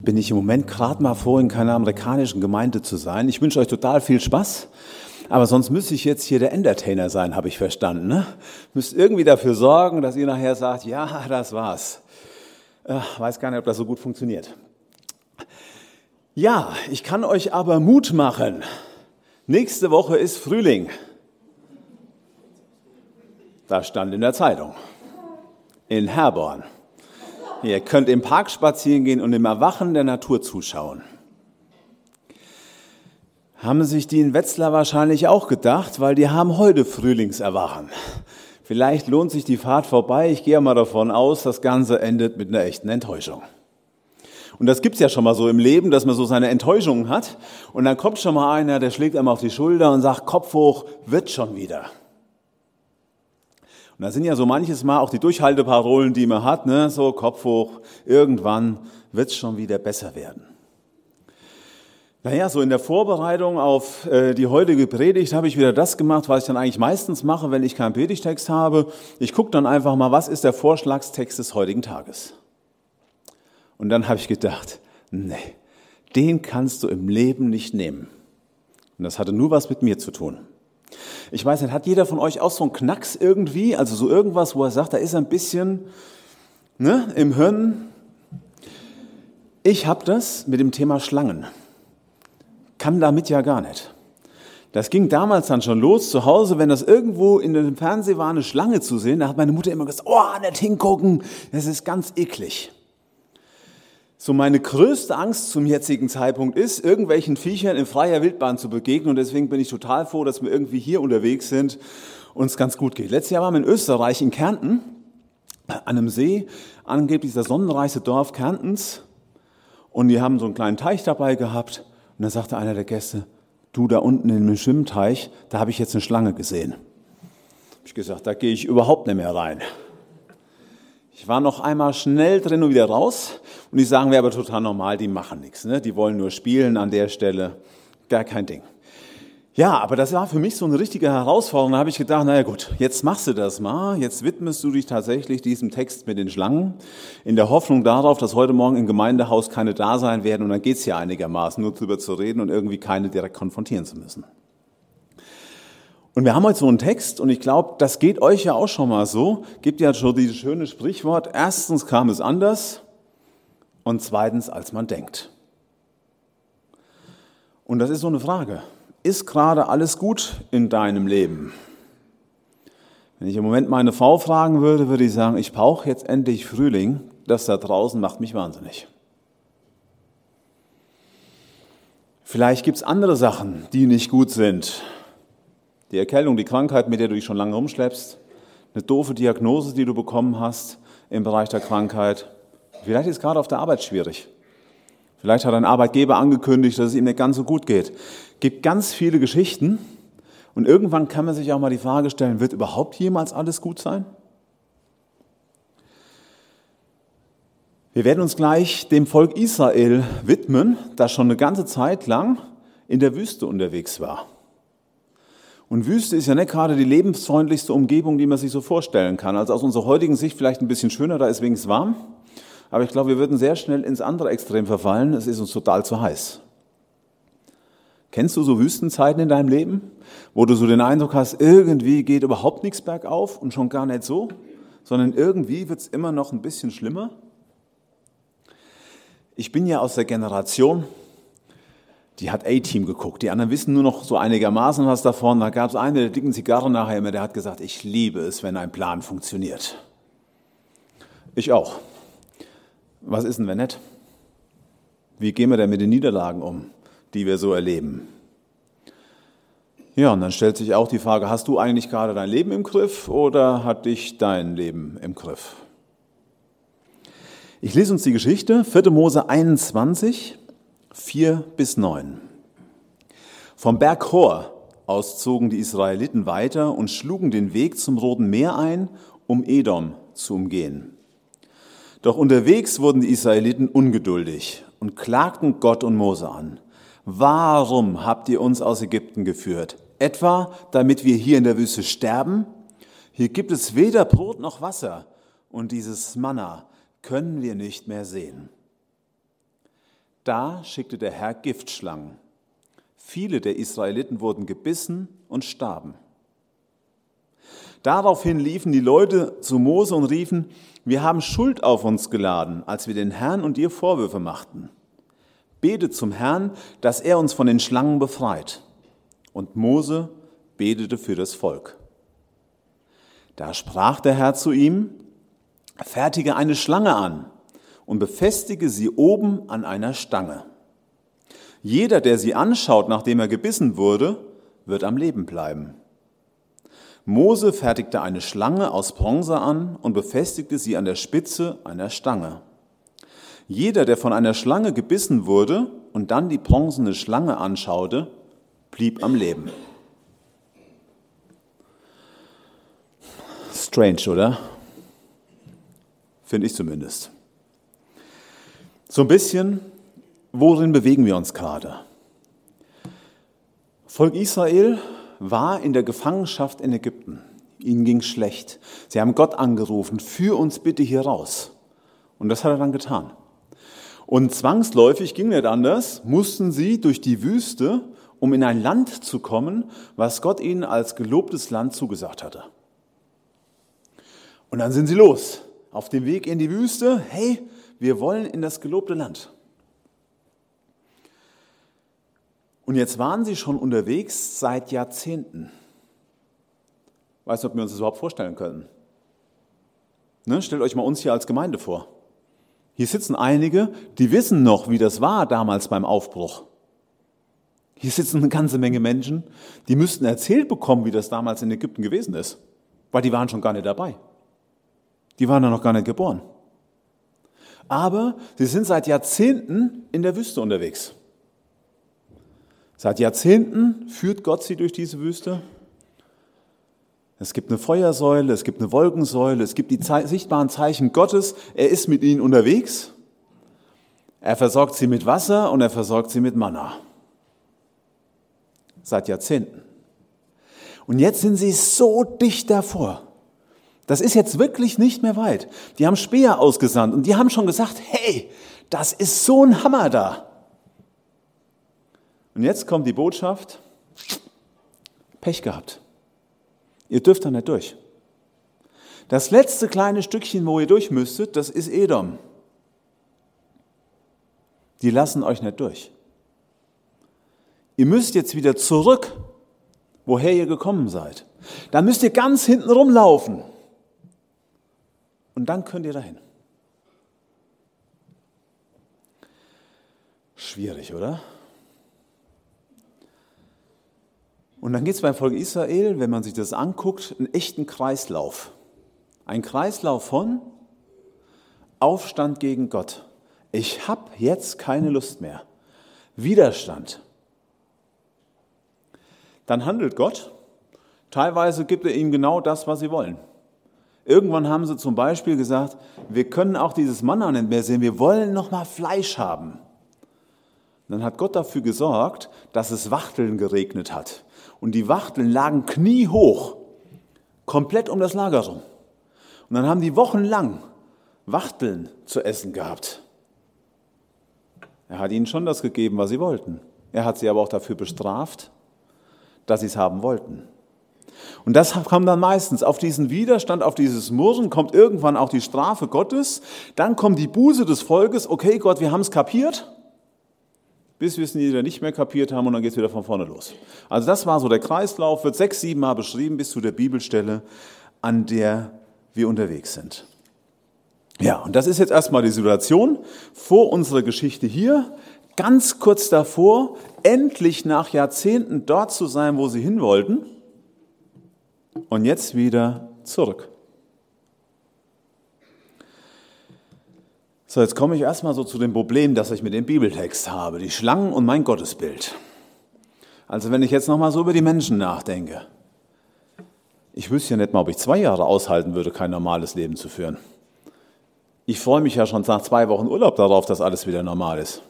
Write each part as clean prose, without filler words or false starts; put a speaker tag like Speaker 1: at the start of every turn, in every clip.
Speaker 1: Bin ich im Moment gerade mal froh, in keiner amerikanischen Gemeinde zu sein. Ich wünsche euch total viel Spaß, aber sonst müsste ich jetzt hier der Entertainer sein, habe ich verstanden. Ne? Müsst irgendwie dafür sorgen, dass ihr nachher sagt, ja, das war's. Weiß gar nicht, ob das so gut funktioniert. Ja, ich kann euch aber Mut machen. Nächste Woche ist Frühling. Das stand in der Zeitung. In Herborn. Ihr könnt im Park spazieren gehen und im Erwachen der Natur zuschauen. Haben sich die in Wetzlar wahrscheinlich auch gedacht, weil die haben heute Frühlingserwachen. Vielleicht lohnt sich die Fahrt vorbei. Ich gehe mal davon aus, das Ganze endet mit einer echten Enttäuschung. Und das gibt's ja schon mal so im Leben, dass man so seine Enttäuschungen hat. Und dann kommt schon mal einer, der schlägt einem auf die Schulter und sagt, Kopf hoch, wird schon wieder. Und da sind ja so manches Mal auch die Durchhalteparolen, die man hat, ne? So Kopf hoch, irgendwann wird's schon wieder besser werden. Naja, so in der Vorbereitung auf die heutige Predigt habe ich wieder das gemacht, was ich dann eigentlich meistens mache, wenn ich keinen Predigtext habe. Ich gucke dann einfach mal, was ist der Vorschlagstext des heutigen Tages? Und dann habe ich gedacht, nee, den kannst du im Leben nicht nehmen. Und das hatte nur was mit mir zu tun. Ich weiß nicht, hat jeder von euch auch so einen Knacks irgendwie, also so irgendwas, wo er sagt, da ist ein bisschen im Hirn. Ich habe das mit dem Thema Schlangen. Kann damit ja gar nicht. Das ging damals dann schon los zu Hause, wenn das irgendwo in dem Fernsehen war, eine Schlange zu sehen, da hat meine Mutter immer gesagt, oh, nicht hingucken, das ist ganz eklig. So meine größte Angst zum jetzigen Zeitpunkt ist, irgendwelchen Viechern in freier Wildbahn zu begegnen, und deswegen bin ich total froh, dass wir irgendwie hier unterwegs sind und es ganz gut geht. Letztes Jahr waren wir in Österreich, in Kärnten, an einem See, angeblich das sonnenreichste Dorf Kärntens, und die haben so einen kleinen Teich dabei gehabt, und dann sagte einer der Gäste, du, da unten in dem Schwimmteich, da habe ich jetzt eine Schlange gesehen. Habe ich gesagt, da gehe ich überhaupt nicht mehr rein. Ich war noch einmal schnell drin und wieder raus, und die sagen mir aber total normal, die machen nichts, ne? Die wollen nur spielen an der Stelle, gar kein Ding. Ja, aber das war für mich so eine richtige Herausforderung. Da habe ich gedacht, naja gut, jetzt machst du das mal, jetzt widmest du dich tatsächlich diesem Text mit den Schlangen, in der Hoffnung darauf, dass heute Morgen im Gemeindehaus keine da sein werden, und dann geht's ja einigermaßen, nur drüber zu reden und irgendwie keine direkt konfrontieren zu müssen. Und wir haben heute so einen Text, und ich glaube, das geht euch ja auch schon mal so. Gibt ja schon dieses schöne Sprichwort, erstens kam es anders und zweitens als man denkt. Und das ist so eine Frage. Ist gerade alles gut in deinem Leben? Wenn ich im Moment meine Frau fragen würde, würde ich sagen, ich brauche jetzt endlich Frühling. Das da draußen macht mich wahnsinnig. Vielleicht gibt es andere Sachen, die nicht gut sind. Die Erkältung, die Krankheit, mit der du dich schon lange rumschleppst, eine doofe Diagnose, die du bekommen hast im Bereich der Krankheit. Vielleicht ist es gerade auf der Arbeit schwierig. Vielleicht hat ein Arbeitgeber angekündigt, dass es ihm nicht ganz so gut geht. Es gibt ganz viele Geschichten, und irgendwann kann man sich auch mal die Frage stellen, wird überhaupt jemals alles gut sein? Wir werden uns gleich dem Volk Israel widmen, das schon eine ganze Zeit lang in der Wüste unterwegs war. Und Wüste ist ja nicht gerade die lebensfreundlichste Umgebung, die man sich so vorstellen kann. Also aus unserer heutigen Sicht vielleicht ein bisschen schöner, da ist wenigstens warm. Aber ich glaube, wir würden sehr schnell ins andere Extrem verfallen. Es ist uns total zu heiß. Kennst du so Wüstenzeiten in deinem Leben, wo du so den Eindruck hast, irgendwie geht überhaupt nichts bergauf und schon gar nicht so, sondern irgendwie wird es immer noch ein bisschen schlimmer? Ich bin ja aus der Generation, die hat A-Team geguckt. Die anderen wissen nur noch so einigermaßen was davon. Da gab es einen mit der dicken Zigarre nachher immer, der hat gesagt, ich liebe es, wenn ein Plan funktioniert. Ich auch. Was ist denn, wenn nicht? Wie gehen wir denn mit den Niederlagen um, die wir so erleben? Ja, und dann stellt sich auch die Frage, hast du eigentlich gerade dein Leben im Griff oder hat dich dein Leben im Griff? Ich lese uns die Geschichte, 4. Mose 21, 4-9. Vom Berg Hor aus zogen die Israeliten weiter und schlugen den Weg zum Roten Meer ein, um Edom zu umgehen. Doch unterwegs wurden die Israeliten ungeduldig und klagten Gott und Mose an. Warum habt ihr uns aus Ägypten geführt? Etwa, damit wir hier in der Wüste sterben? Hier gibt es weder Brot noch Wasser, und dieses Manna können wir nicht mehr sehen. Da schickte der Herr Giftschlangen. Viele der Israeliten wurden gebissen und starben. Daraufhin liefen die Leute zu Mose und riefen: Wir haben Schuld auf uns geladen, als wir den Herrn und dir Vorwürfe machten. Betet zum Herrn, dass er uns von den Schlangen befreit. Und Mose betete für das Volk. Da sprach der Herr zu ihm: Fertige eine Schlange an und befestige sie oben an einer Stange. Jeder, der sie anschaut, nachdem er gebissen wurde, wird am Leben bleiben. Mose fertigte eine Schlange aus Bronze an und befestigte sie an der Spitze einer Stange. Jeder, der von einer Schlange gebissen wurde und dann die bronzene Schlange anschaute, blieb am Leben. Strange, oder? Finde ich zumindest. So ein bisschen, worin bewegen wir uns gerade? Volk Israel war in der Gefangenschaft in Ägypten. Ihnen ging schlecht. Sie haben Gott angerufen: Führ uns bitte hier raus. Und das hat er dann getan. Und zwangsläufig, ging nicht anders, mussten sie durch die Wüste, um in ein Land zu kommen, was Gott ihnen als gelobtes Land zugesagt hatte. Und dann sind sie los, auf dem Weg in die Wüste. Hey, wir wollen in das gelobte Land. Und jetzt waren sie schon unterwegs seit Jahrzehnten. Weiß nicht, ob wir uns das überhaupt vorstellen können. Ne? Stellt euch mal uns hier als Gemeinde vor. Hier sitzen einige, die wissen noch, wie das war damals beim Aufbruch. Hier sitzen eine ganze Menge Menschen, die müssten erzählt bekommen, wie das damals in Ägypten gewesen ist. Weil die waren schon gar nicht dabei. Die waren da noch gar nicht geboren. Aber sie sind seit Jahrzehnten in der Wüste unterwegs. Seit Jahrzehnten führt Gott sie durch diese Wüste. Es gibt eine Feuersäule, es gibt eine Wolkensäule, es gibt die sichtbaren Zeichen Gottes. Er ist mit ihnen unterwegs. Er versorgt sie mit Wasser und er versorgt sie mit Manna. Seit Jahrzehnten. Und jetzt sind sie so dicht davor. Das ist jetzt wirklich nicht mehr weit. Die haben Späher ausgesandt und die haben schon gesagt: Hey, das ist so ein Hammer da. Und jetzt kommt die Botschaft: Pech gehabt. Ihr dürft da nicht durch. Das letzte kleine Stückchen, wo ihr durch müsstet, das ist Edom. Die lassen euch nicht durch. Ihr müsst jetzt wieder zurück, woher ihr gekommen seid. Dann müsst ihr ganz hinten rumlaufen. Und dann könnt ihr dahin. Schwierig, oder? Und dann geht es beim Volk Israel, wenn man sich das anguckt, einen echten Kreislauf. Ein Kreislauf von Aufstand gegen Gott. Ich habe jetzt keine Lust mehr. Widerstand. Dann handelt Gott. Teilweise gibt er ihnen genau das, was sie wollen. Irgendwann haben sie zum Beispiel gesagt: Wir können auch dieses Manna nicht mehr sehen, wir wollen noch mal Fleisch haben. Dann hat Gott dafür gesorgt, dass es Wachteln geregnet hat. Und die Wachteln lagen kniehoch, komplett um das Lager rum. Und dann haben die wochenlang Wachteln zu essen gehabt. Er hat ihnen schon das gegeben, was sie wollten. Er hat sie aber auch dafür bestraft, dass sie es haben wollten. Und das kam dann meistens auf diesen Widerstand, auf dieses Murren, kommt irgendwann auch die Strafe Gottes. Dann kommt die Buße des Volkes: Okay, Gott, wir haben es kapiert. Bis wir es wieder nicht mehr kapiert haben und dann geht es wieder von vorne los. Also das war so der Kreislauf, wird 6, 7 Mal beschrieben bis zu der Bibelstelle, an der wir unterwegs sind. Ja, und das ist jetzt erstmal die Situation vor unserer Geschichte hier, ganz kurz davor, endlich nach Jahrzehnten dort zu sein, wo sie hin wollten, und jetzt wieder zurück. So, jetzt komme ich erstmal so zu dem Problem, das ich mit dem Bibeltext habe, die Schlangen und mein Gottesbild. Also wenn ich jetzt nochmal so über die Menschen nachdenke, ich wüsste ja nicht mal, ob ich 2 Jahre aushalten würde, kein normales Leben zu führen. Ich freue mich ja schon nach 2 Wochen Urlaub darauf, dass alles wieder normal ist.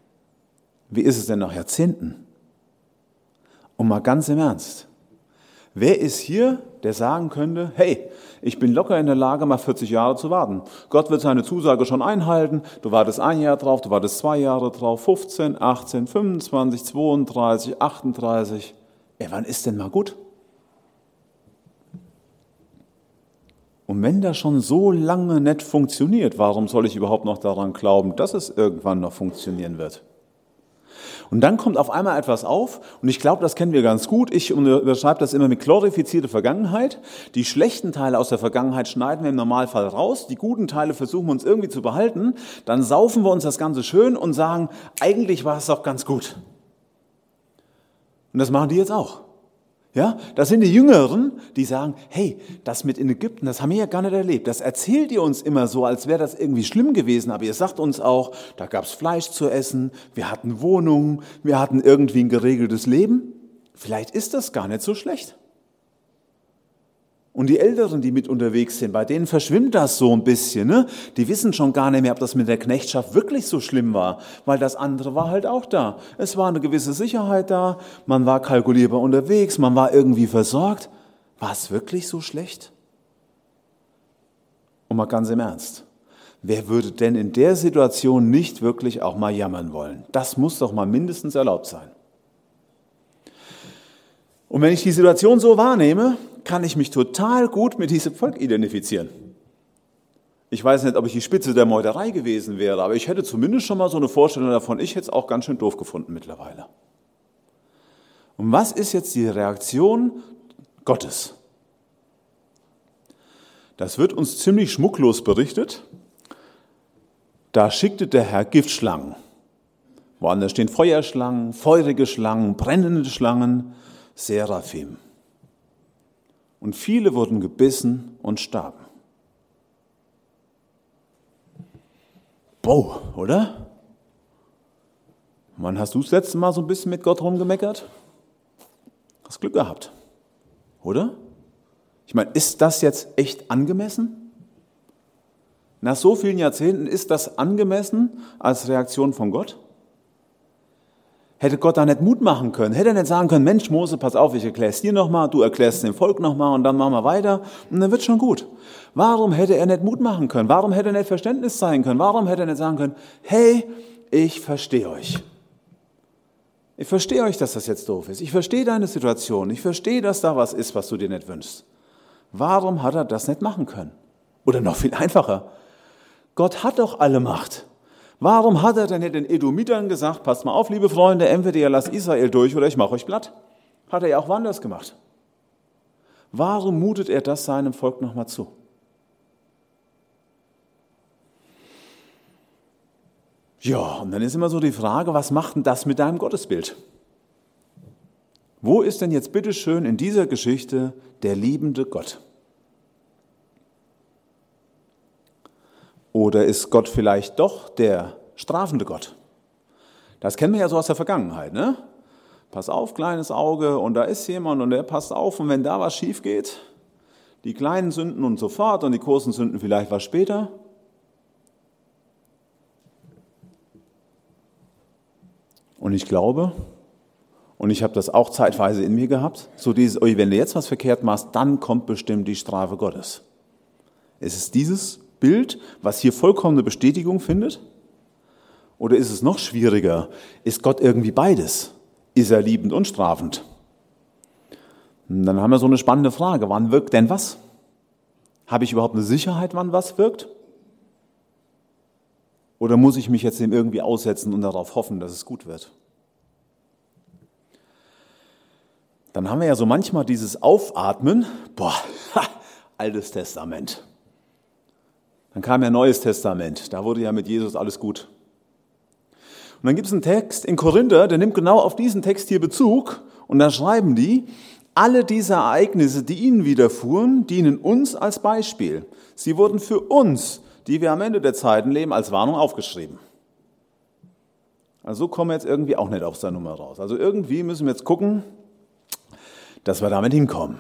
Speaker 1: Wie ist es denn nach Jahrzehnten? Und mal ganz im Ernst, Wer ist hier, der sagen könnte, hey, ich bin locker in der Lage, mal 40 Jahre zu warten. Gott wird seine Zusage schon einhalten. Du wartest 1 Jahr drauf, du wartest 2 Jahre drauf, 15, 18, 25, 32, 38. Wann ist denn mal gut? Und wenn das schon so lange nicht funktioniert, warum soll ich überhaupt noch daran glauben, dass es irgendwann noch funktionieren wird? Und dann kommt auf einmal etwas auf, und ich glaube, das kennen wir ganz gut. Ich überschreibe das immer mit glorifizierte Vergangenheit. Die schlechten Teile aus der Vergangenheit schneiden wir im Normalfall raus. Die guten Teile versuchen wir uns irgendwie zu behalten. Dann saufen wir uns das Ganze schön und sagen, eigentlich war es doch ganz gut. Und das machen die jetzt auch. Ja, das sind die Jüngeren, die sagen, hey, das mit in Ägypten, das haben wir ja gar nicht erlebt. Das erzählt ihr uns immer so, als wäre das irgendwie schlimm gewesen. Aber ihr sagt uns auch, da gab es Fleisch zu essen, wir hatten Wohnungen, wir hatten irgendwie ein geregeltes Leben. Vielleicht ist das gar nicht so schlecht. Und die Älteren, die mit unterwegs sind, bei denen verschwimmt das so ein bisschen. Ne? Die wissen schon gar nicht mehr, ob das mit der Knechtschaft wirklich so schlimm war, weil das andere war halt auch da. Es war eine gewisse Sicherheit da, man war kalkulierbar unterwegs, man war irgendwie versorgt. War es wirklich so schlecht? Und mal ganz im Ernst, wer würde denn in der Situation nicht wirklich auch mal jammern wollen? Das muss doch mal mindestens erlaubt sein. Und wenn ich die Situation so wahrnehme, kann ich mich total gut mit diesem Volk identifizieren. Ich weiß nicht, ob ich die Spitze der Meuterei gewesen wäre, aber ich hätte zumindest schon mal so eine Vorstellung davon, ich hätte es auch ganz schön doof gefunden mittlerweile. Und was ist jetzt die Reaktion Gottes? Das wird uns ziemlich schmucklos berichtet. Da schickte der Herr Giftschlangen. Woanders stehen Feuerschlangen, feurige Schlangen, brennende Schlangen, Seraphim. Und viele wurden gebissen und starben. Boah, oder? Wann hast du das letzte Mal so ein bisschen mit Gott rumgemeckert? Hast Glück gehabt, oder? Ich meine, ist das jetzt echt angemessen? Nach so vielen Jahrzehnten, ist das angemessen als Reaktion von Gott? Hätte Gott da nicht Mut machen können? Hätte er nicht sagen können, Mensch, Mose, pass auf, ich erkläre es dir nochmal, du erklärst es dem Volk nochmal und dann machen wir weiter und dann wird schon gut. Warum hätte er nicht Mut machen können? Warum hätte er nicht Verständnis zeigen können? Warum hätte er nicht sagen können, hey, ich verstehe euch. Ich verstehe euch, dass das jetzt doof ist. Ich verstehe deine Situation. Ich verstehe, dass da was ist, was du dir nicht wünschst. Warum hat er das nicht machen können? Oder noch viel einfacher. Gott hat doch alle Macht. Warum hat er denn nicht den Edomitern gesagt, passt mal auf, liebe Freunde, entweder ihr lasst Israel durch oder ich mache euch platt? Hat er ja auch woanders gemacht. Warum mutet er das seinem Volk nochmal zu? Ja, und dann ist immer so die Frage, was macht denn das mit deinem Gottesbild? Wo ist denn jetzt bitteschön in dieser Geschichte der liebende Gott? Oder ist Gott vielleicht doch der strafende Gott? Das kennen wir ja so aus der Vergangenheit, ne? Pass auf, kleines Auge, und da ist jemand und der passt auf, und wenn da was schief geht, die kleinen Sünden und sofort und die großen Sünden vielleicht was später. Und ich glaube, und ich habe das auch zeitweise in mir gehabt, so dieses, wenn du jetzt was verkehrt machst, dann kommt bestimmt die Strafe Gottes. Ist es dieses Bild, was hier vollkommene Bestätigung findet? Oder ist es noch schwieriger? Ist Gott irgendwie beides? Ist er liebend und strafend? Und dann haben wir so eine spannende Frage. Wann wirkt denn was? Habe ich überhaupt eine Sicherheit, wann was wirkt? Oder muss ich mich jetzt dem irgendwie aussetzen und darauf hoffen, dass es gut wird? Dann haben wir ja so manchmal dieses Aufatmen. Altes Testament. Dann kam ja Neues Testament, da wurde ja mit Jesus alles gut. Und dann gibt es einen Text in Korinther, der nimmt genau auf diesen Text hier Bezug und da schreiben die, alle diese Ereignisse, die ihnen widerfuhren, dienen uns als Beispiel. Sie wurden für uns, die wir am Ende der Zeiten leben, als Warnung aufgeschrieben. Also so kommen wir jetzt irgendwie auch nicht aus der Nummer raus. Also irgendwie müssen wir jetzt gucken, dass wir damit hinkommen.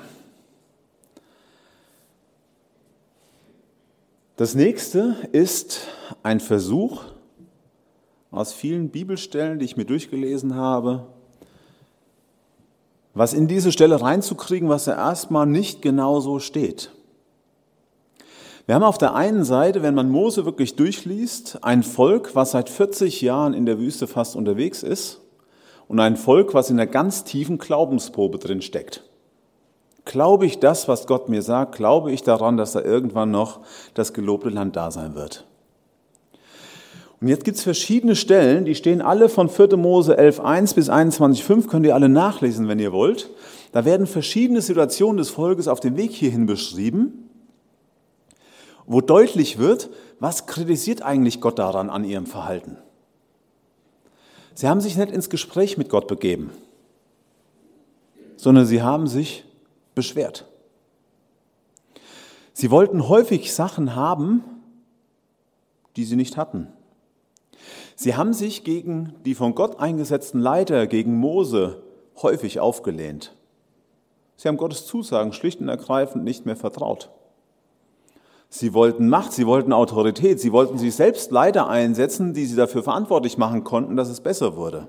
Speaker 1: Das nächste ist ein Versuch aus vielen Bibelstellen, die ich mir durchgelesen habe, was in diese Stelle reinzukriegen, was ja erstmal nicht genau so steht. Wir haben auf der einen Seite, wenn man Mose wirklich durchliest, ein Volk, was seit 40 Jahren in der Wüste fast unterwegs ist und ein Volk, was in einer ganz tiefen Glaubensprobe drin steckt. Glaube ich das, was Gott mir sagt? Glaube ich daran, dass da irgendwann noch das gelobte Land da sein wird? Und jetzt gibt es verschiedene Stellen, die stehen alle von 4. Mose 11,1 bis 21,5, könnt ihr alle nachlesen, wenn ihr wollt. Da werden verschiedene Situationen des Volkes auf dem Weg hierhin beschrieben, wo deutlich wird, was kritisiert eigentlich Gott daran an ihrem Verhalten. Sie haben sich nicht ins Gespräch mit Gott begeben, sondern sie haben sich beschwert. Sie wollten häufig Sachen haben, die sie nicht hatten. Sie haben sich gegen die von Gott eingesetzten Leiter, gegen Mose, häufig aufgelehnt. Sie haben Gottes Zusagen schlicht und ergreifend nicht mehr vertraut. Sie wollten Macht, sie wollten Autorität, sie wollten sich selbst Leiter einsetzen, die sie dafür verantwortlich machen konnten, dass es besser wurde.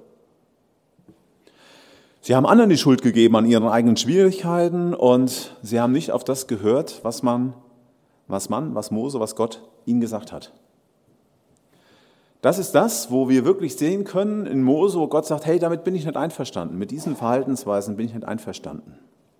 Speaker 1: Sie haben anderen die Schuld gegeben an ihren eigenen Schwierigkeiten und sie haben nicht auf das gehört, was Mose, was Gott ihnen gesagt hat. Das ist das, wo wir wirklich sehen können in Mose, wo Gott sagt, hey, damit bin ich nicht einverstanden, mit diesen Verhaltensweisen bin ich nicht einverstanden.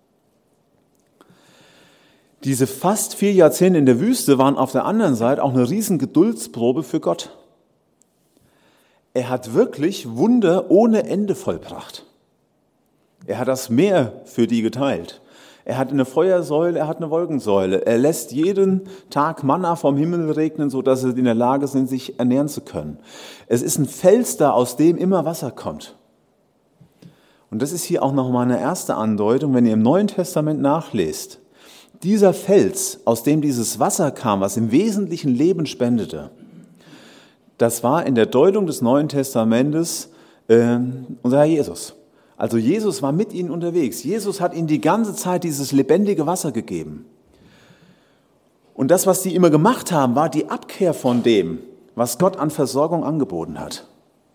Speaker 1: Diese fast 4 Jahrzehnte in der Wüste waren auf der anderen Seite auch eine riesen Geduldsprobe für Gott. Er hat wirklich Wunder ohne Ende vollbracht. Er hat das Meer für die geteilt. Er hat eine Feuersäule, er hat eine Wolkensäule. Er lässt jeden Tag Manna vom Himmel regnen, sodass sie in der Lage sind, sich ernähren zu können. Es ist ein Fels da, aus dem immer Wasser kommt. Und das ist hier auch nochmal eine erste Andeutung, wenn ihr im Neuen Testament nachlest. Dieser Fels, aus dem dieses Wasser kam, was im Wesentlichen Leben spendete, das war in der Deutung des Neuen Testamentes unser Herr Jesus. Also Jesus war mit ihnen unterwegs. Jesus hat ihnen die ganze Zeit dieses lebendige Wasser gegeben. Und das, was sie immer gemacht haben, war die Abkehr von dem, was Gott an Versorgung angeboten hat.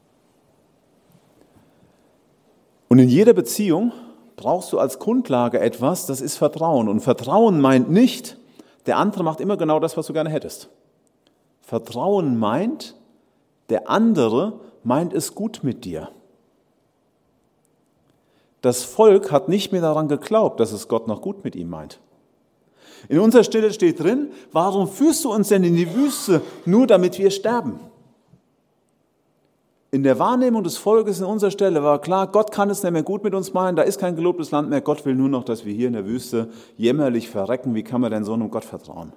Speaker 1: Und in jeder Beziehung brauchst du als Grundlage etwas, das ist Vertrauen. Und Vertrauen meint nicht, der andere macht immer genau das, was du gerne hättest. Vertrauen meint, der andere meint es gut mit dir. Das Volk hat nicht mehr daran geglaubt, dass es Gott noch gut mit ihm meint. In unserer Stelle steht drin, warum führst du uns denn in die Wüste, nur damit wir sterben? In der Wahrnehmung des Volkes in unserer Stelle war klar, Gott kann es nicht mehr gut mit uns meinen, da ist kein gelobtes Land mehr, Gott will nur noch, dass wir hier in der Wüste jämmerlich verrecken, wie kann man denn so einem Gott vertrauen?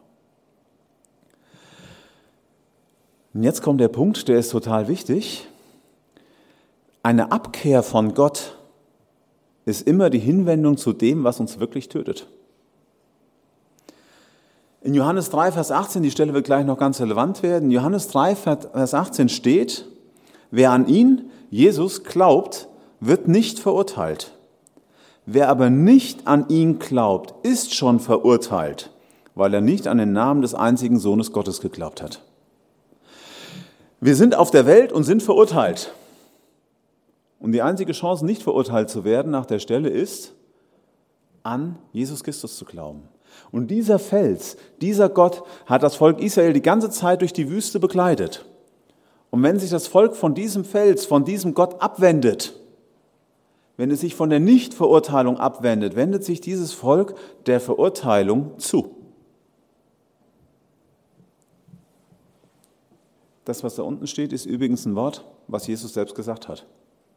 Speaker 1: Und jetzt kommt der Punkt, der ist total wichtig. Eine Abkehr von Gott ist immer die Hinwendung zu dem, was uns wirklich tötet. In Johannes 3, Vers 18, die Stelle wird gleich noch ganz relevant werden, in Johannes 3, Vers 18 steht, wer an ihn, Jesus, glaubt, wird nicht verurteilt. Wer aber nicht an ihn glaubt, ist schon verurteilt, weil er nicht an den Namen des einzigen Sohnes Gottes geglaubt hat. Wir sind auf der Welt und sind verurteilt. Und die einzige Chance, nicht verurteilt zu werden nach der Stelle ist, an Jesus Christus zu glauben. Und dieser Fels, dieser Gott hat das Volk Israel die ganze Zeit durch die Wüste begleitet. Und wenn sich das Volk von diesem Fels, von diesem Gott abwendet, wenn es sich von der Nichtverurteilung abwendet, wendet sich dieses Volk der Verurteilung zu. Das, was da unten steht, ist übrigens ein Wort, was Jesus selbst gesagt hat.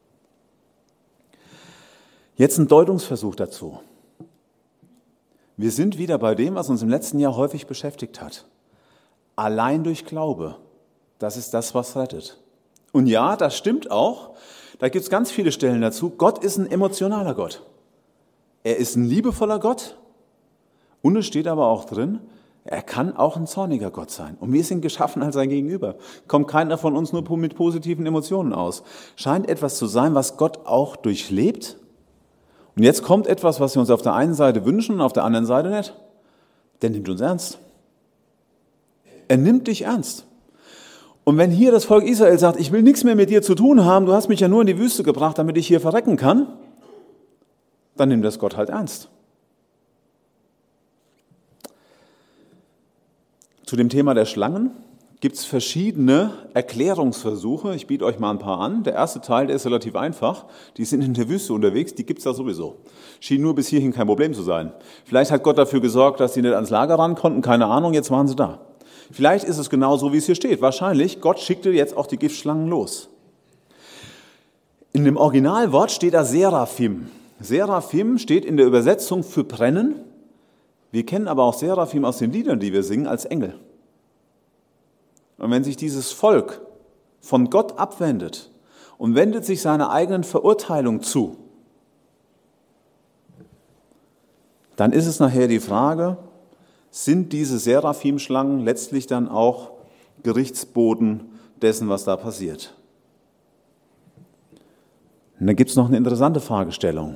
Speaker 1: Jetzt ein Deutungsversuch dazu. Wir sind wieder bei dem, was uns im letzten Jahr häufig beschäftigt hat. Allein durch Glaube, das ist das, was rettet. Und ja, das stimmt auch. Da gibt es ganz viele Stellen dazu. Gott ist ein emotionaler Gott. Er ist ein liebevoller Gott. Und es steht aber auch drin, er kann auch ein zorniger Gott sein. Und wir sind geschaffen als sein Gegenüber. Kommt keiner von uns nur mit positiven Emotionen aus. Scheint etwas zu sein, was Gott auch durchlebt. Und jetzt kommt etwas, was wir uns auf der einen Seite wünschen und auf der anderen Seite nicht. Der nimmt uns ernst. Er nimmt dich ernst. Und wenn hier das Volk Israel sagt, ich will nichts mehr mit dir zu tun haben, du hast mich ja nur in die Wüste gebracht, damit ich hier verrecken kann, dann nimmt das Gott halt ernst. Zu dem Thema der Schlangen gibt es verschiedene Erklärungsversuche. Ich biete euch mal ein paar an. Der erste Teil, der ist relativ einfach. Die sind in der Wüste unterwegs, die gibt es da sowieso. Schien nur bis hierhin kein Problem zu sein. Vielleicht hat Gott dafür gesorgt, dass sie nicht ans Lager ran konnten, keine Ahnung, jetzt waren sie da. Vielleicht ist es genau so, wie es hier steht. Wahrscheinlich, Gott schickte jetzt auch die Giftschlangen los. In dem Originalwort steht da Seraphim. Seraphim steht in der Übersetzung für brennen. Wir kennen aber auch Seraphim aus den Liedern, die wir singen, als Engel. Und wenn sich dieses Volk von Gott abwendet und wendet sich seiner eigenen Verurteilung zu, dann ist es nachher die Frage, sind diese Seraphim-Schlangen letztlich dann auch Gerichtsboden dessen, was da passiert? Und da gibt es noch eine interessante Fragestellung.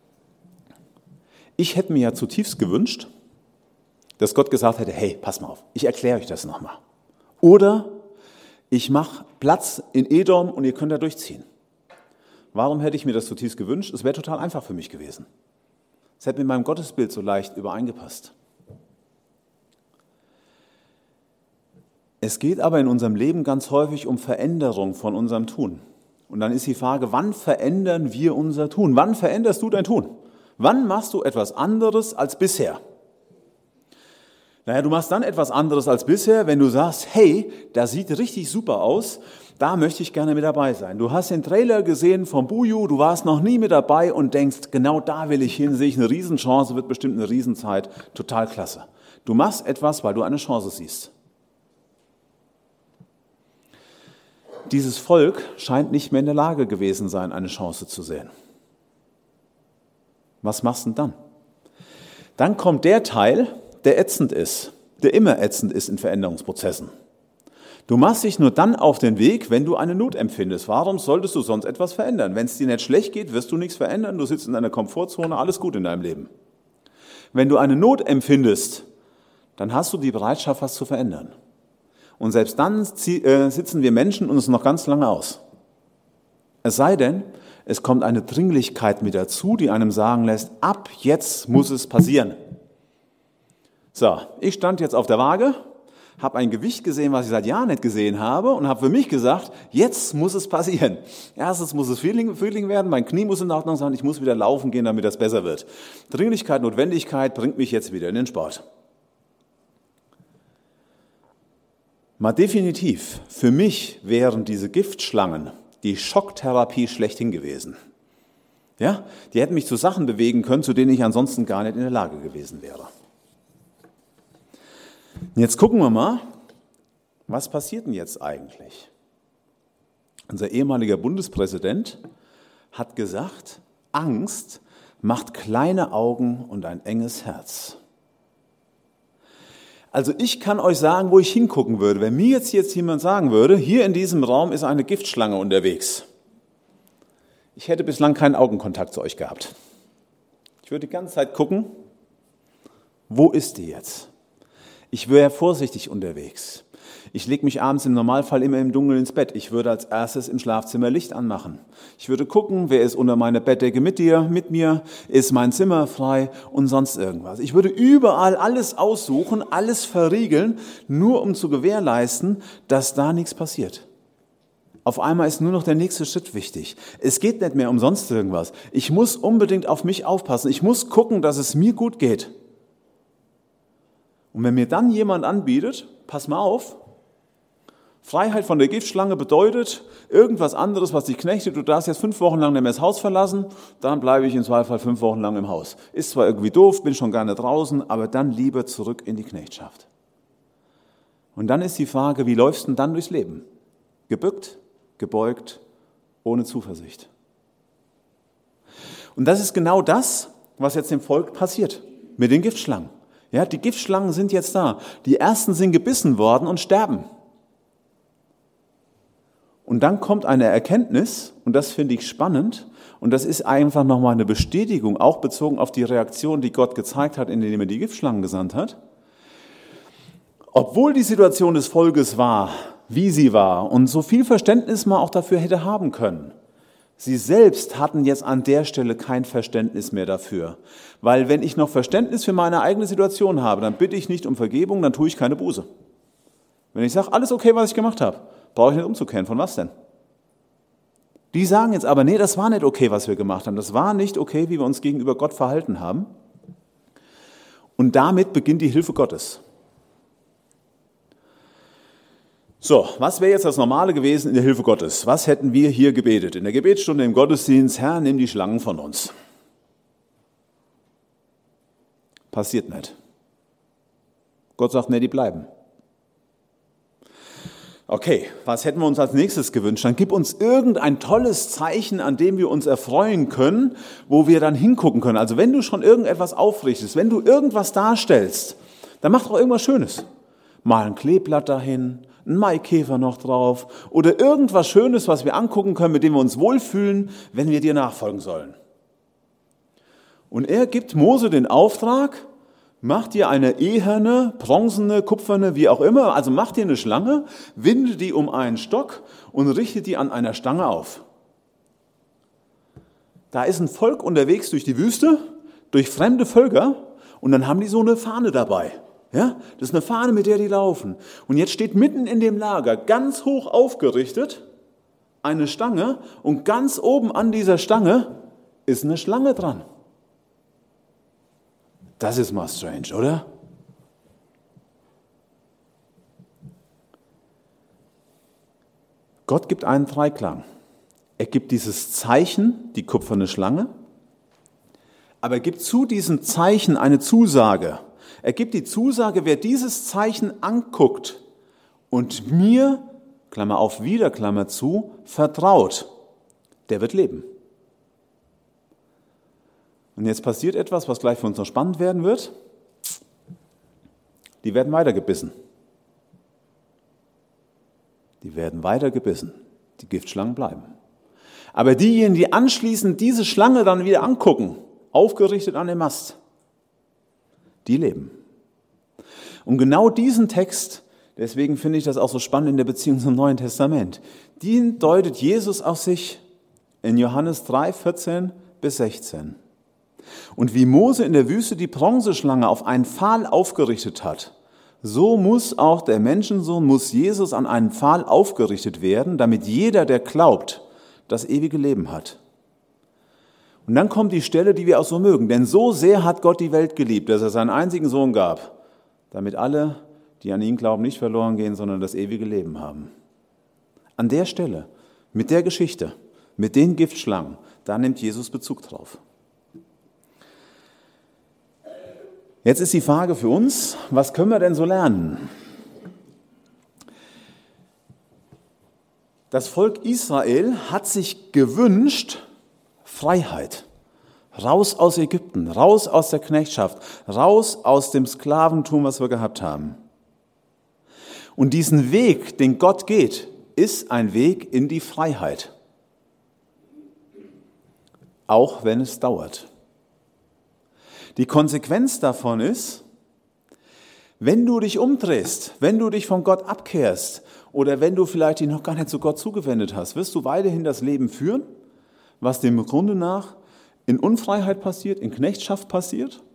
Speaker 1: Ich hätte mir ja zutiefst gewünscht, dass Gott gesagt hätte, hey, pass mal auf, ich erkläre euch das nochmal. Oder ich mache Platz in Edom und ihr könnt da durchziehen. Warum hätte ich mir das zutiefst gewünscht? Es wäre total einfach für mich gewesen. Es hätte mit meinem Gottesbild so leicht übereingepasst. Es geht aber in unserem Leben ganz häufig um Veränderung von unserem Tun. Und dann ist die Frage, wann verändern wir unser Tun? Wann veränderst du dein Tun? Wann machst du etwas anderes als bisher? Naja, du machst dann etwas anderes als bisher, wenn du sagst, hey, das sieht richtig super aus, da möchte ich gerne mit dabei sein. Du hast den Trailer gesehen vom Buju, du warst noch nie mit dabei und denkst, genau da will ich hin, sehe ich eine Riesenchance, wird bestimmt eine Riesenzeit, total klasse. Du machst etwas, weil du eine Chance siehst. Dieses Volk scheint nicht mehr in der Lage gewesen sein, eine Chance zu sehen. Was machst du denn dann? Dann kommt der Teil, der ätzend ist, der immer ätzend ist in Veränderungsprozessen. Du machst dich nur dann auf den Weg, wenn du eine Not empfindest. Warum solltest du sonst etwas verändern? Wenn es dir nicht schlecht geht, wirst du nichts verändern, du sitzt in deiner Komfortzone, alles gut in deinem Leben. Wenn du eine Not empfindest, dann hast du die Bereitschaft, was zu verändern. Und selbst dann sitzen wir Menschen uns noch ganz lange aus. Es sei denn, es kommt eine Dringlichkeit mit dazu, die einem sagen lässt, ab jetzt muss es passieren. So, ich stand jetzt auf der Waage, habe ein Gewicht gesehen, was ich seit Jahren nicht gesehen habe und habe für mich gesagt, jetzt muss es passieren. Erstens muss es Feeling werden, mein Knie muss in Ordnung sein, ich muss wieder laufen gehen, damit das besser wird. Dringlichkeit, Notwendigkeit bringt mich jetzt wieder in den Sport. Mal definitiv, für mich wären diese Giftschlangen die Schocktherapie schlechthin gewesen. Ja, die hätten mich zu Sachen bewegen können, zu denen ich ansonsten gar nicht in der Lage gewesen wäre. Jetzt gucken wir mal, was passiert denn jetzt eigentlich? Unser ehemaliger Bundespräsident hat gesagt, Angst macht kleine Augen und ein enges Herz. Also ich kann euch sagen, wo ich hingucken würde. Wenn mir jetzt jemand sagen würde, hier in diesem Raum ist eine Giftschlange unterwegs. Ich hätte bislang keinen Augenkontakt zu euch gehabt. Ich würde die ganze Zeit gucken, wo ist die jetzt? Ich wäre vorsichtig unterwegs. Ich lege mich abends im Normalfall immer im Dunkeln ins Bett. Ich würde als erstes im Schlafzimmer Licht anmachen. Ich würde gucken, wer ist unter meiner Bettdecke mit mir, ist mein Zimmer frei und sonst irgendwas. Ich würde überall alles aussuchen, alles verriegeln, nur um zu gewährleisten, dass da nichts passiert. Auf einmal ist nur noch der nächste Schritt wichtig. Es geht nicht mehr um sonst irgendwas. Ich muss unbedingt auf mich aufpassen. Ich muss gucken, dass es mir gut geht. Und wenn mir dann jemand anbietet, pass mal auf, Freiheit von der Giftschlange bedeutet irgendwas anderes, was dich knechtet. Du darfst jetzt 5 Wochen lang nicht mehr das Haus verlassen, dann bleibe ich im Zweifel 5 Wochen lang im Haus. Ist zwar irgendwie doof, bin schon gerne draußen, aber dann lieber zurück in die Knechtschaft. Und dann ist die Frage, wie läufst du denn dann durchs Leben? Gebückt, gebeugt, ohne Zuversicht. Und das ist genau das, was jetzt dem Volk passiert mit den Giftschlangen. Ja, die Giftschlangen sind jetzt da. Die ersten sind gebissen worden und sterben. Und dann kommt eine Erkenntnis, und das finde ich spannend, und das ist einfach nochmal eine Bestätigung, auch bezogen auf die Reaktion, die Gott gezeigt hat, indem er die Giftschlangen gesandt hat. Obwohl die Situation des Volkes war, wie sie war, und so viel Verständnis man auch dafür hätte haben können, Sie selbst hatten jetzt an der Stelle kein Verständnis mehr dafür. Weil wenn ich noch Verständnis für meine eigene Situation habe, dann bitte ich nicht um Vergebung, dann tue ich keine Buße. Wenn ich sage, alles okay, was ich gemacht habe, brauche ich nicht umzukehren. Von was denn? Die sagen jetzt aber, nee, das war nicht okay, was wir gemacht haben. Das war nicht okay, wie wir uns gegenüber Gott verhalten haben. Und damit beginnt die Hilfe Gottes. So, was wäre jetzt das Normale gewesen in der Hilfe Gottes? Was hätten wir hier gebetet? In der Gebetsstunde im Gottesdienst, Herr, nimm die Schlangen von uns. Passiert nicht. Gott sagt, nee, die bleiben. Okay, was hätten wir uns als nächstes gewünscht? Dann gib uns irgendein tolles Zeichen, an dem wir uns erfreuen können, wo wir dann hingucken können. Also wenn du schon irgendetwas aufrichtest, wenn du irgendwas darstellst, dann mach doch irgendwas Schönes. Mal ein Kleeblatt dahin, ein Maikäfer noch drauf oder irgendwas Schönes, was wir angucken können, mit dem wir uns wohlfühlen, wenn wir dir nachfolgen sollen. Und er gibt Mose den Auftrag, mach dir eine eherne, bronzene, kupferne, wie auch immer, also mach dir eine Schlange, winde die um einen Stock und richte die an einer Stange auf. Da ist ein Volk unterwegs durch die Wüste, durch fremde Völker und dann haben die so eine Fahne dabei. Ja, das ist eine Fahne, mit der die laufen. Und jetzt steht mitten in dem Lager, ganz hoch aufgerichtet, eine Stange und ganz oben an dieser Stange ist eine Schlange dran. Das ist mal strange, oder? Gott gibt einen Dreiklang. Er gibt dieses Zeichen, die kupferne Schlange, aber er gibt zu diesem Zeichen eine Zusage. Er gibt die Zusage, wer dieses Zeichen anguckt und mir, Klammer auf, wieder Klammer zu, vertraut, der wird leben. Und jetzt passiert etwas, was gleich für uns noch spannend werden wird. Die werden weitergebissen. Die werden weitergebissen. Die Giftschlangen bleiben. Aber diejenigen, die anschließend diese Schlange dann wieder angucken, aufgerichtet an dem Mast, die leben. Und genau diesen Text, deswegen finde ich das auch so spannend in der Beziehung zum Neuen Testament, den deutet Jesus auf sich in Johannes 3, 14 bis 16. Und wie Mose in der Wüste die Bronzeschlange auf einen Pfahl aufgerichtet hat, so muss auch der Menschensohn, muss Jesus an einen Pfahl aufgerichtet werden, damit jeder, der glaubt, das ewige Leben hat. Und dann kommt die Stelle, die wir auch so mögen. Denn so sehr hat Gott die Welt geliebt, dass er seinen einzigen Sohn gab, damit alle, die an ihn glauben, nicht verloren gehen, sondern das ewige Leben haben. An der Stelle, mit der Geschichte, mit den Giftschlangen, da nimmt Jesus Bezug drauf. Jetzt ist die Frage für uns, was können wir denn so lernen? Das Volk Israel hat sich gewünscht, Freiheit. Raus aus Ägypten, raus aus der Knechtschaft, raus aus dem Sklaventum, was wir gehabt haben. Und diesen Weg, den Gott geht, ist ein Weg in die Freiheit. Auch wenn es dauert. Die Konsequenz davon ist, wenn du dich umdrehst, wenn du dich von Gott abkehrst oder wenn du vielleicht dich noch gar nicht zu Gott zugewendet hast, wirst du weiterhin das Leben führen, was dem Grunde nach in Unfreiheit passiert, in Knechtschaft passiert.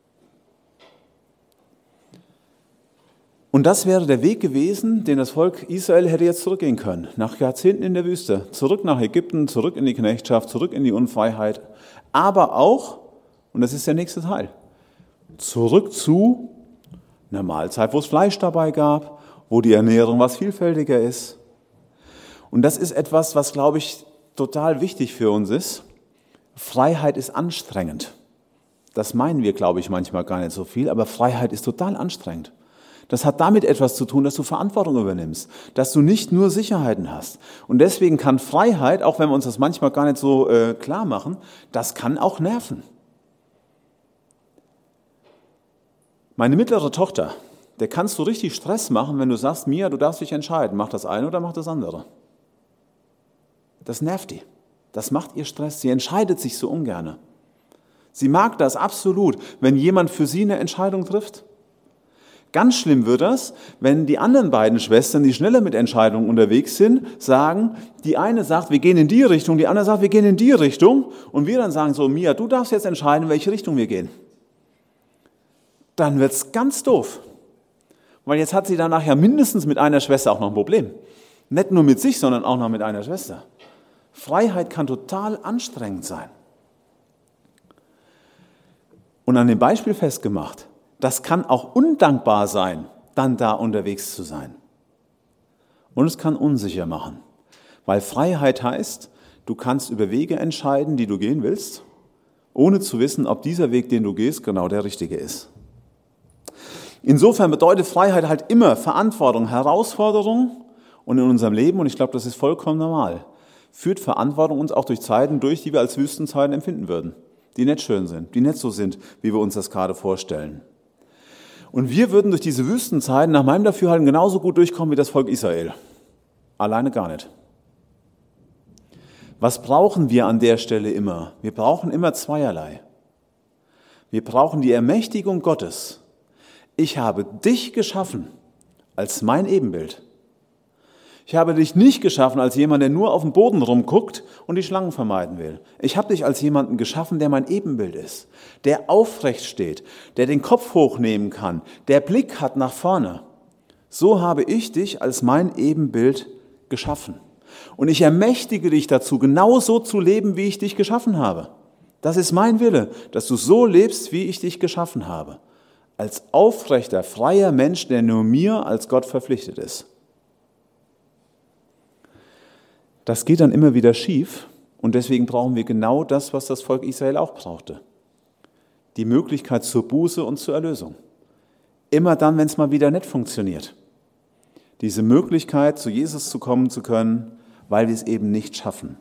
Speaker 1: Und das wäre der Weg gewesen, den das Volk Israel hätte jetzt zurückgehen können. Nach Jahrzehnten in der Wüste, zurück nach Ägypten, zurück in die Knechtschaft, zurück in die Unfreiheit. Aber auch, und das ist der nächste Teil, zurück zu einer Mahlzeit, wo es Fleisch dabei gab, wo die Ernährung was vielfältiger ist. Und das ist etwas, was, glaube ich, total wichtig für uns ist. Freiheit ist anstrengend. Das meinen wir, glaube ich, manchmal gar nicht so viel, aber Freiheit ist total anstrengend. Das hat damit etwas zu tun, dass du Verantwortung übernimmst, dass du nicht nur Sicherheiten hast. Und deswegen kann Freiheit, auch wenn wir uns das manchmal gar nicht so klar machen, das kann auch nerven. Meine mittlere Tochter, der kannst du richtig Stress machen, wenn du sagst, Mia, du darfst dich entscheiden, mach das eine oder mach das andere. Das nervt die. Das macht ihr Stress. Sie entscheidet sich so ungern. Sie mag das absolut, wenn jemand für sie eine Entscheidung trifft. Ganz schlimm wird das, wenn die anderen beiden Schwestern, die schneller mit Entscheidungen unterwegs sind, sagen, die eine sagt, wir gehen in die Richtung, die andere sagt, wir gehen in die Richtung und wir dann sagen so, Mia, du darfst jetzt entscheiden, in welche Richtung wir gehen. Dann wird's ganz doof. Weil jetzt hat sie danach ja mindestens mit einer Schwester auch noch ein Problem. Nicht nur mit sich, sondern auch noch mit einer Schwester. Freiheit kann total anstrengend sein. Und an dem Beispiel festgemacht, das kann auch undankbar sein, dann da unterwegs zu sein. Und es kann unsicher machen. Weil Freiheit heißt, du kannst über Wege entscheiden, die du gehen willst, ohne zu wissen, ob dieser Weg, den du gehst, genau der richtige ist. Insofern bedeutet Freiheit halt immer Verantwortung, Herausforderung und in unserem Leben, und ich glaube, das ist vollkommen normal, führt Verantwortung uns auch durch Zeiten durch, die wir als Wüstenzeiten empfinden würden, die nicht schön sind, die nicht so sind, wie wir uns das gerade vorstellen. Und wir würden durch diese Wüstenzeiten nach meinem Dafürhalten genauso gut durchkommen wie das Volk Israel. Alleine gar nicht. Was brauchen wir an der Stelle immer? Wir brauchen immer zweierlei. Wir brauchen die Ermächtigung Gottes. Ich habe dich geschaffen als mein Ebenbild. Ich habe dich nicht geschaffen als jemand, der nur auf dem Boden rumguckt und die Schlangen vermeiden will. Ich habe dich als jemanden geschaffen, der mein Ebenbild ist, der aufrecht steht, der den Kopf hochnehmen kann, der Blick hat nach vorne. So habe ich dich als mein Ebenbild geschaffen. Und ich ermächtige dich dazu, genau so zu leben, wie ich dich geschaffen habe. Das ist mein Wille, dass du so lebst, wie ich dich geschaffen habe. Als aufrechter, freier Mensch, der nur mir als Gott verpflichtet ist. Das geht dann immer wieder schief und deswegen brauchen wir genau das, was das Volk Israel auch brauchte. Die Möglichkeit zur Buße und zur Erlösung. Immer dann, wenn es mal wieder nicht funktioniert. Diese Möglichkeit, zu Jesus zu kommen zu können, weil wir es eben nicht schaffen.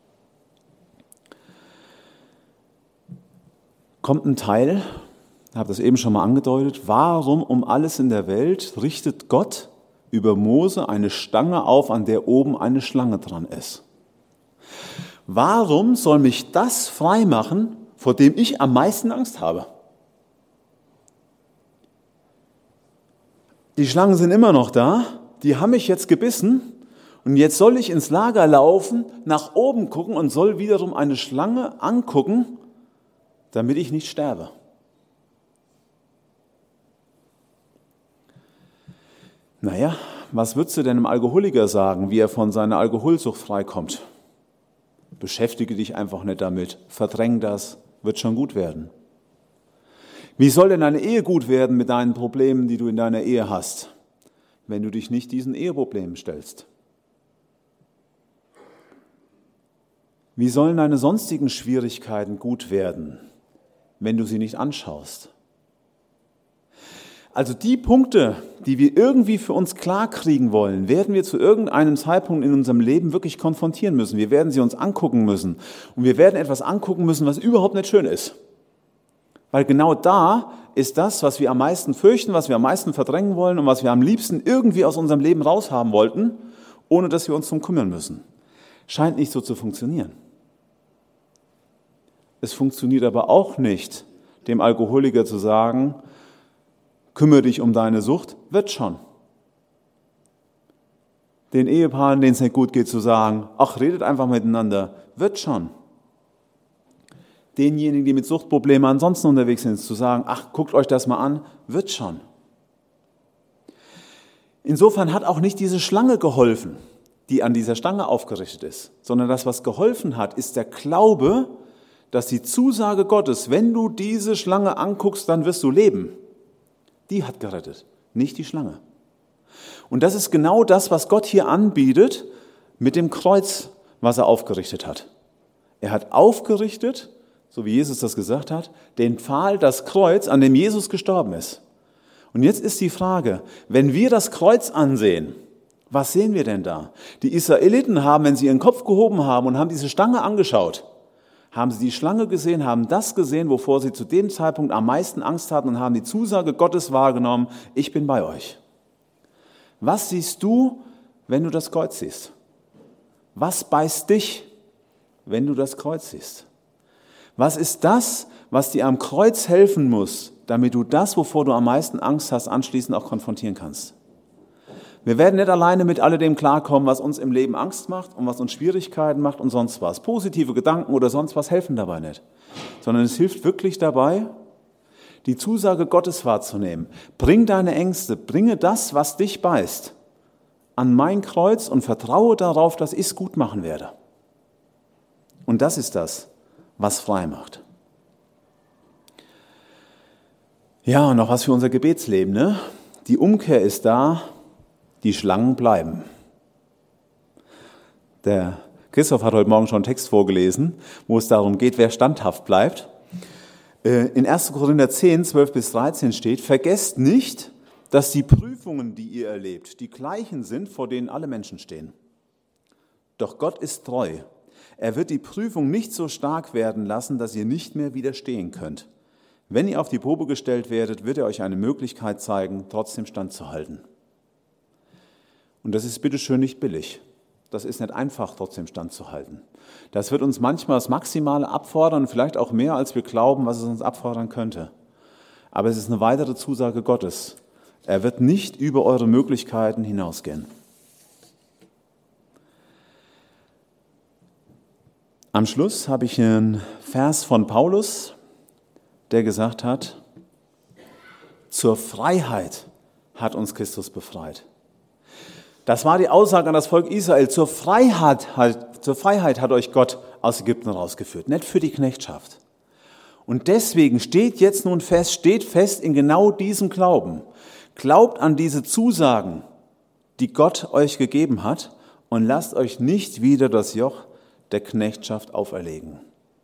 Speaker 1: Kommt ein Teil, ich habe das eben schon mal angedeutet, warum um alles in der Welt richtet Gott über Mose eine Stange auf, an der oben eine Schlange dran ist? Warum soll mich das frei machen, vor dem ich am meisten Angst habe? Die Schlangen sind immer noch da, die haben mich jetzt gebissen und jetzt soll ich ins Lager laufen, nach oben gucken und soll wiederum eine Schlange angucken, damit ich nicht sterbe. Naja, was würdest du denn einem Alkoholiker sagen, wie er von seiner Alkoholsucht freikommt? Beschäftige dich einfach nicht damit, verdräng das, wird schon gut werden. Wie soll denn deine Ehe gut werden mit deinen Problemen, die du in deiner Ehe hast, wenn du dich nicht diesen Eheproblemen stellst? Wie sollen deine sonstigen Schwierigkeiten gut werden, wenn du sie nicht anschaust? Also die Punkte, die wir irgendwie für uns klar kriegen wollen, werden wir zu irgendeinem Zeitpunkt in unserem Leben wirklich konfrontieren müssen. Wir werden sie uns angucken müssen. Und wir werden etwas angucken müssen, was überhaupt nicht schön ist. Weil genau da ist das, was wir am meisten fürchten, was wir am meisten verdrängen wollen und was wir am liebsten irgendwie aus unserem Leben raushaben wollten, ohne dass wir uns darum kümmern müssen. Scheint nicht so zu funktionieren. Es funktioniert aber auch nicht, dem Alkoholiker zu sagen, kümmere dich um deine Sucht, wird schon. Den Ehepaaren, denen es nicht gut geht, zu sagen, ach, redet einfach miteinander, wird schon. Denjenigen, die mit Suchtproblemen ansonsten unterwegs sind, zu sagen, ach, guckt euch das mal an, wird schon. Insofern hat auch nicht diese Schlange geholfen, die an dieser Stange aufgerichtet ist, sondern das, was geholfen hat, ist der Glaube, dass die Zusage Gottes, wenn du diese Schlange anguckst, dann wirst du leben. Die hat gerettet, nicht die Schlange. Und das ist genau das, was Gott hier anbietet mit dem Kreuz, was er aufgerichtet hat. Er hat aufgerichtet, so wie Jesus das gesagt hat, den Pfahl, das Kreuz, an dem Jesus gestorben ist. Und jetzt ist die Frage, wenn wir das Kreuz ansehen, was sehen wir denn da? Die Israeliten haben, wenn sie ihren Kopf gehoben haben und haben diese Stange angeschaut, haben sie die Schlange gesehen, haben das gesehen, wovor sie zu dem Zeitpunkt am meisten Angst hatten und haben die Zusage Gottes wahrgenommen, ich bin bei euch. Was siehst du, wenn du das Kreuz siehst? Was beißt dich, wenn du das Kreuz siehst? Was ist das, was dir am Kreuz helfen muss, damit du das, wovor du am meisten Angst hast, anschließend auch konfrontieren kannst. Wir werden nicht alleine mit alledem klarkommen, was uns im Leben Angst macht und was uns Schwierigkeiten macht und sonst was. Positive Gedanken oder sonst was helfen dabei nicht. Sondern es hilft wirklich dabei, die Zusage Gottes wahrzunehmen. Bring deine Ängste, bringe das, was dich beißt, an mein Kreuz und vertraue darauf, dass ich es gut machen werde. Und das ist das, was frei macht. Ja, und noch was für unser Gebetsleben, ne? Die Umkehr ist da, die Schlangen bleiben. Der Christoph hat heute Morgen schon einen Text vorgelesen, wo es darum geht, wer standhaft bleibt. In 1. Korinther 10, 12 bis 13 steht, vergesst nicht, dass die Prüfungen, die ihr erlebt, die gleichen sind, vor denen alle Menschen stehen. Doch Gott ist treu. Er wird die Prüfung nicht so stark werden lassen, dass ihr nicht mehr widerstehen könnt. Wenn ihr auf die Probe gestellt werdet, wird er euch eine Möglichkeit zeigen, trotzdem standzuhalten. Und das ist bitteschön nicht billig. Das ist nicht einfach, trotzdem standzuhalten. Das wird uns manchmal das Maximale abfordern, vielleicht auch mehr, als wir glauben, was es uns abfordern könnte. Aber es ist eine weitere Zusage Gottes. Er wird nicht über eure Möglichkeiten hinausgehen. Am Schluss habe ich einen Vers von Paulus, der gesagt hat, zur Freiheit hat uns Christus befreit. Das war die Aussage an das Volk Israel. Zur Freiheit hat euch Gott aus Ägypten rausgeführt, nicht für die Knechtschaft. Und deswegen steht fest in genau diesem Glauben. Glaubt an diese Zusagen, die Gott euch gegeben hat, und lasst euch nicht wieder das Joch der Knechtschaft auferlegen.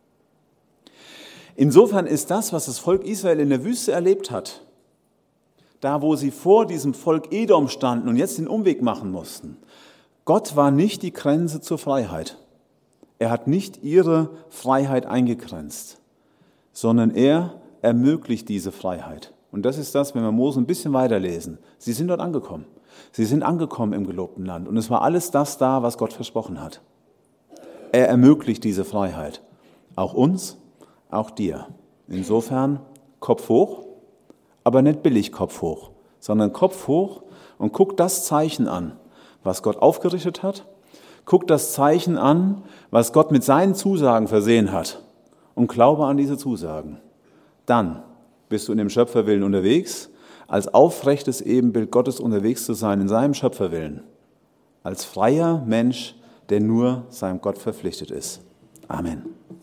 Speaker 1: Insofern ist das, was das Volk Israel in der Wüste erlebt hat, da wo sie vor diesem Volk Edom standen und jetzt den Umweg machen mussten. Gott war nicht die Grenze zur Freiheit. Er hat nicht ihre Freiheit eingegrenzt, sondern er ermöglicht diese Freiheit. Und das ist das, wenn wir Mose ein bisschen weiterlesen. Sie sind dort angekommen. Sie sind angekommen im gelobten Land. Und es war alles das da, was Gott versprochen hat. Er ermöglicht diese Freiheit. Auch uns, auch dir. Insofern Kopf hoch. Aber nicht billig Kopf hoch, sondern Kopf hoch und guck das Zeichen an, was Gott aufgerichtet hat. Guck das Zeichen an, was Gott mit seinen Zusagen versehen hat und glaube an diese Zusagen. Dann bist du in dem Schöpferwillen unterwegs, als aufrechtes Ebenbild Gottes unterwegs zu sein in seinem Schöpferwillen, als freier Mensch, der nur seinem Gott verpflichtet ist. Amen.